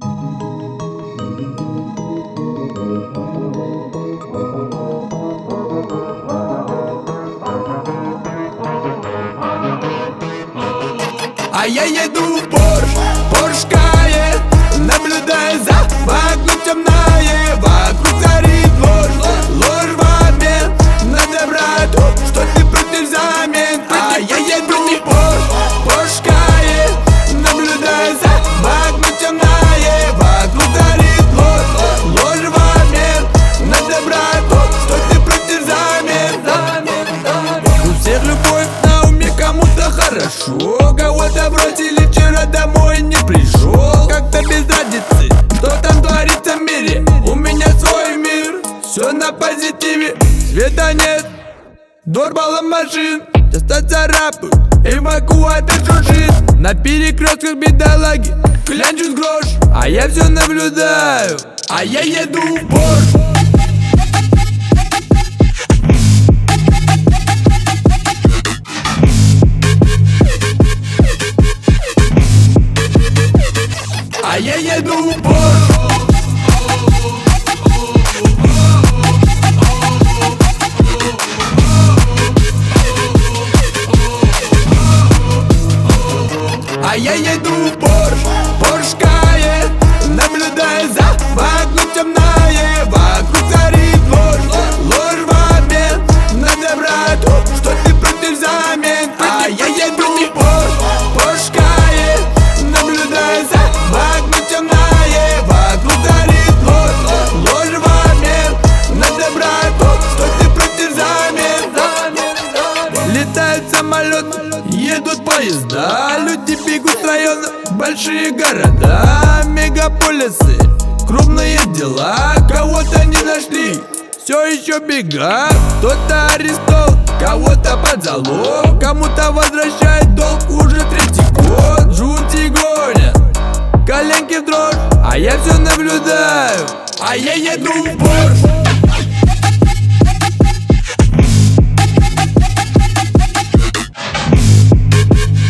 А я еду в Порш Кайен, наблюдая за вокруг темное, вокруг царит ложь в обмен на доброту, что ты против взамен. А я еду в Порш Кайен, наблюдая за вокруг темное, вокруг царит ложь в обмен на доброту, что ты против взамен. У всех любовь на уме, кому-то хорошо, кого-то бросили, вчера домой не пришел. Как-то без разницы, что там творится в мире. У меня свой мир, все на позитиве. Света нет, дорвало машин, часто царапают, эвакуатор жужжит. На перекрестках бедолаги клянчут грош, а я все наблюдаю, а я еду в Порш. А я еду в Порш. А я еду в Порш Кайен, наблюдая за вокруг темное, вокруг царит ложь в обмен на доброту, что ты против взамен. А я еду в Порш Кайен, наблюдая за вокруг темное, вокруг царит ложь в обмен на доброту, что ты против взамен. Летают самолеты, едут поезда, люди бегут с района, большие города, мегаполисы, крупные дела. Кого-то не нашли, все еще бегают, кто-то арестован, кого-то под залог, кому-то возвращает долг уже третий год. Жути гонят, коленки в дрожь, а я все наблюдаю, а я еду в Порш.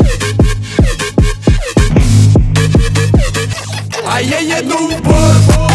А я еду в Порш.